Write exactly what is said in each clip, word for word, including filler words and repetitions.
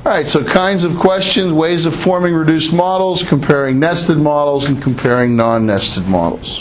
All right, so kinds of questions, ways of forming reduced models, comparing nested models, and comparing non-nested models.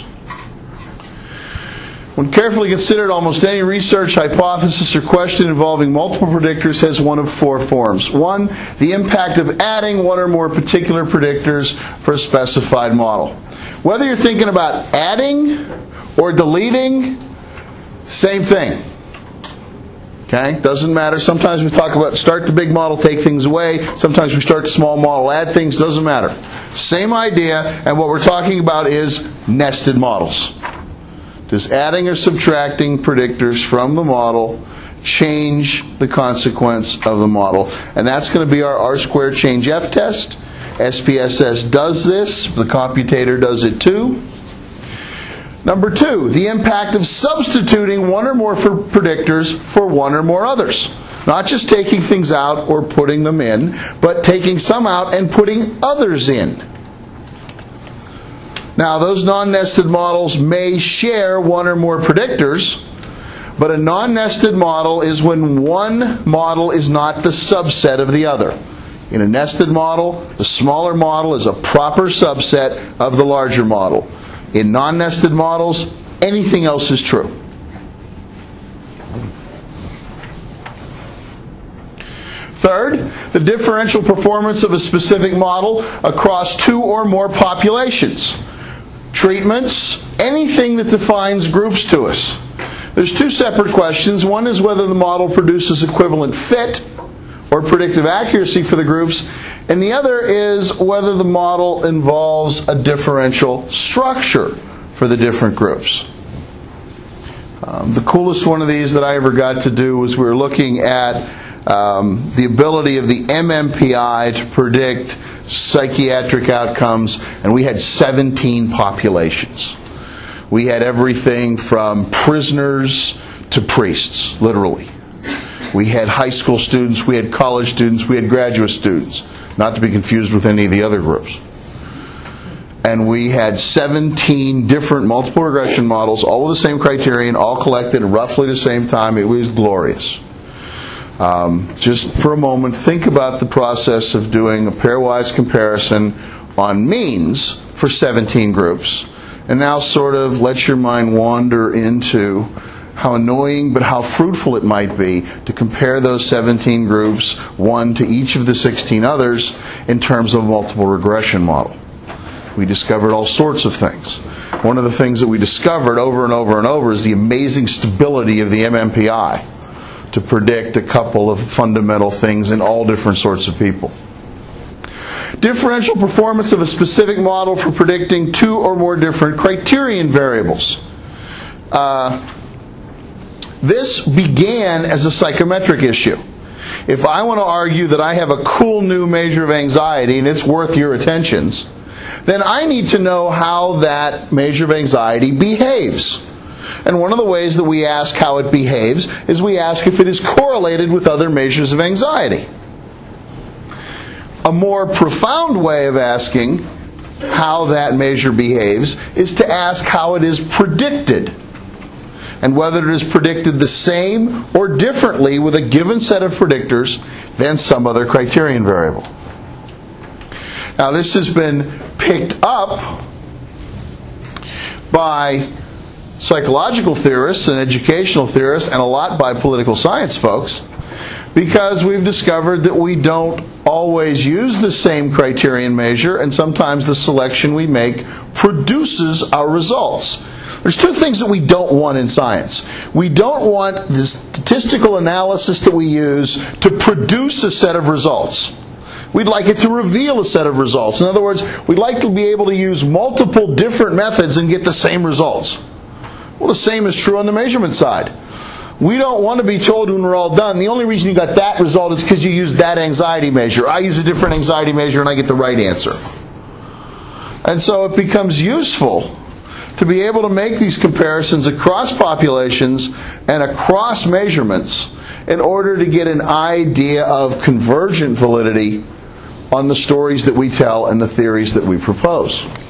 When carefully considered, almost any research, hypothesis, or question involving multiple predictors has one of four forms. One, the impact of adding one or more particular predictors for a specified model. Whether you're thinking about adding or deleting, same thing. Okay? Doesn't matter. Sometimes we talk about start the big model, take things away. Sometimes we start the small model, add things. Doesn't matter. Same idea, and what we're talking about is nested models. Does adding or subtracting predictors from the model change the consequence of the model? And that's going to be our R-squared change F test. S P S S does this. The computator does it too. Number two, the impact of substituting one or more for predictors for one or more others. Not just taking things out or putting them in, but taking some out and putting others in. Now, those non-nested models may share one or more predictors, but a non-nested model is when one model is not the subset of the other. In a nested model, the smaller model is a proper subset of the larger model. In non-nested models, anything else is true. Third, the differential performance of a specific model across two or more populations. Treatments, anything that defines groups to us. There's two separate questions. One is whether the model produces equivalent fit or predictive accuracy for the groups, and the other is whether the model involves a differential structure for the different groups. Um, the coolest one of these that I ever got to do was we were looking at um, the ability of the M M P I to predict psychiatric outcomes, and we had seventeen populations. We had everything from prisoners to priests, literally. We had high school students, we had college students, we had graduate students, not to be confused with any of the other groups. And we had seventeen different multiple regression models, all with the same criterion, all collected at roughly the same time. It was glorious. Um, just for a moment, think about the process of doing a pairwise comparison on means for seventeen groups, and now sort of let your mind wander into how annoying but how fruitful it might be to compare those seventeen groups, one to each of the sixteen others, in terms of a multiple regression model. We discovered all sorts of things. One of the things that we discovered over and over and over is the amazing stability of the M M P I to predict a couple of fundamental things in all different sorts of people. Differential performance of a specific model for predicting two or more different criterion variables. Uh, this began as a psychometric issue. If I want to argue that I have a cool new measure of anxiety and it's worth your attentions, then I need to know how that measure of anxiety behaves. And one of the ways that we ask how it behaves is we ask if it is correlated with other measures of anxiety. A more profound way of asking how that measure behaves is to ask how it is predicted, and whether it is predicted the same or differently with a given set of predictors than some other criterion variable. Now, this has been picked up by psychological theorists and educational theorists, and a lot by political science folks, because we've discovered that we don't always use the same criterion measure, and sometimes the selection we make produces our results. There's two things that we don't want in science. We don't want the statistical analysis that we use to produce a set of results. We'd like it to reveal a set of results. In other words, we'd like to be able to use multiple different methods and get the same results. Well, the same is true on the measurement side. We don't want to be told when we're all done, the only reason you got that result is because you used that anxiety measure. I use a different anxiety measure and I get the right answer. And so it becomes useful to be able to make these comparisons across populations and across measurements in order to get an idea of convergent validity on the stories that we tell and the theories that we propose.